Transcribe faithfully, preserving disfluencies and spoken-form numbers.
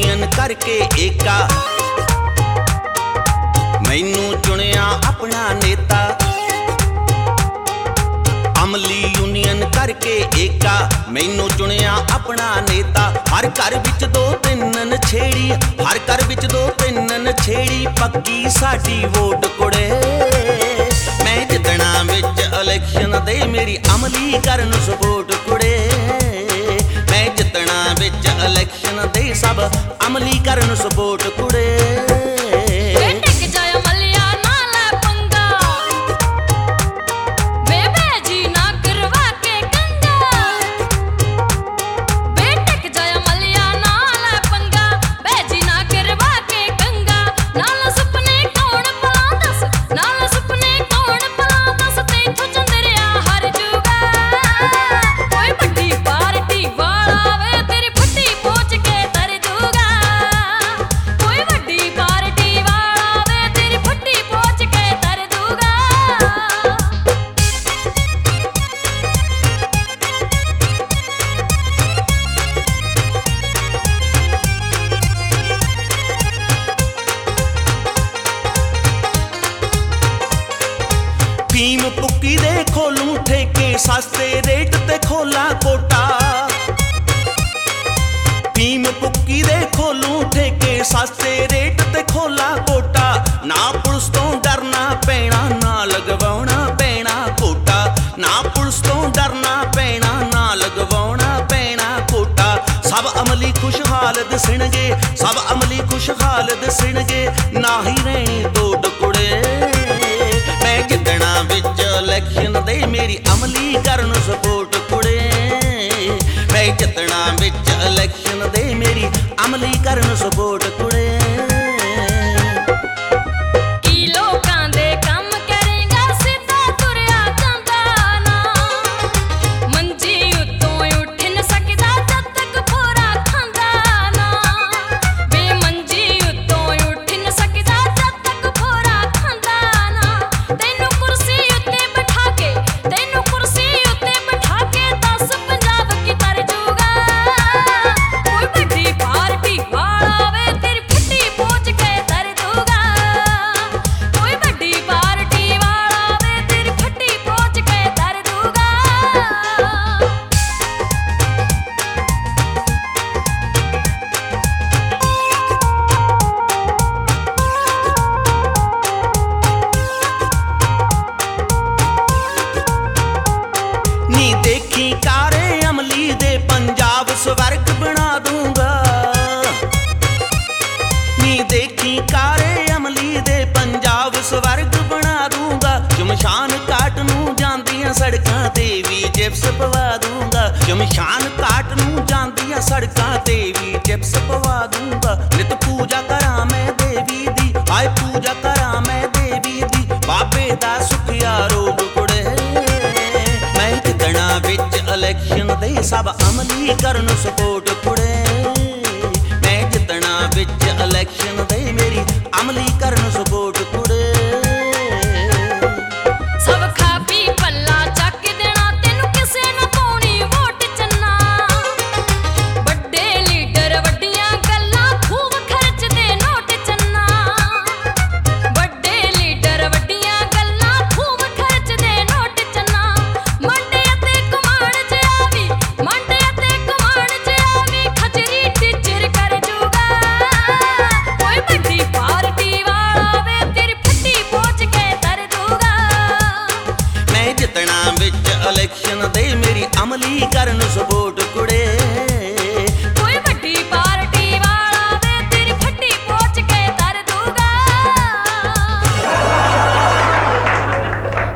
Union करके एका, मैनू चुनिया अपना नेता। अमली यूनियन करके एका, मैनू चुनिया अपना नेता। हर घर विच दो तीन नछेड़ी, हर घर विच दो तीन नछेड़ी, पक्की साडी वोट कुड़े। मैं जितना विच इलेक्शन दे मेरी अमली करन सपोर्ट कुड़े। मैं जितना विच इलेक्शन दे सब अमली करन सपोर्ट कुड़े। फीम पुक्की दे खोलूं ठेके, सस्ते रेट ते खोला कोटा। फीम पुक्की दे खोलूं ठेके, सस्ते रेट ते खोला कोटा। ना पुलिस तो डरना पैना, ना लगवाउणा पैना कोटा। ना पुलिस तो डरना पैना, ना लगवाउणा पैना कोटा। सब अमली खुशहाल दसणगे, सब अमली खुशहाल दसणगे, ना ही रहनी दौड़ कुड़े। मैं जितना विच इलेक्शन दे मेरी अमली करन सपोर्ट कुड़े। मैं जितना विच इलेक्शन दे मेरी अमली करन सपोर्ट कुड़े। देखी कारे अमली दे पंजाब स्वर्ग बना दूंगा। नी देखी कारे अमली दे पंजाब स्वर्ग बना दूंगा। शमशान घाट नूं जांदियां सड़कां ते भी चिप्स पवा दूंगा। शमशान घाट नूं जांदियां सड़कां ते भी चिप्स पवा दूंगा। नित पूजा करा मैं देवी दी, आए पूजा करा मैं देवी दी, बाबे दा सुखिया रोग कुड़े। मैं जितना विच इलेक्शन दे सब अमली करन सपोर्ट कुड़े। मैं जितना विच इलेक्शन दे मेरी अमली करन सपोर्ट कुड़े। सब खा पी पल्ला चक देना, तेनू किसे ना पाउणी वोट चन्ना। बड़े लीडर वड्डियां गल्लां खूब खर्चदे नोट चन्ना। बड़े लीडर वड्डियां गल्लां खूब खर्चदे नोट चन्ना। मंडे ते कमाण च आवी, मंडे ते कमाण च आवी, खचरी टीचर कर जूगा। कोई बड़ी पार्टी वाला वे तेरी फट्टी पहुंच के तर दूगा। मैं जितना विच इलेक्शन दे मेरी अमली करन सपोर्ट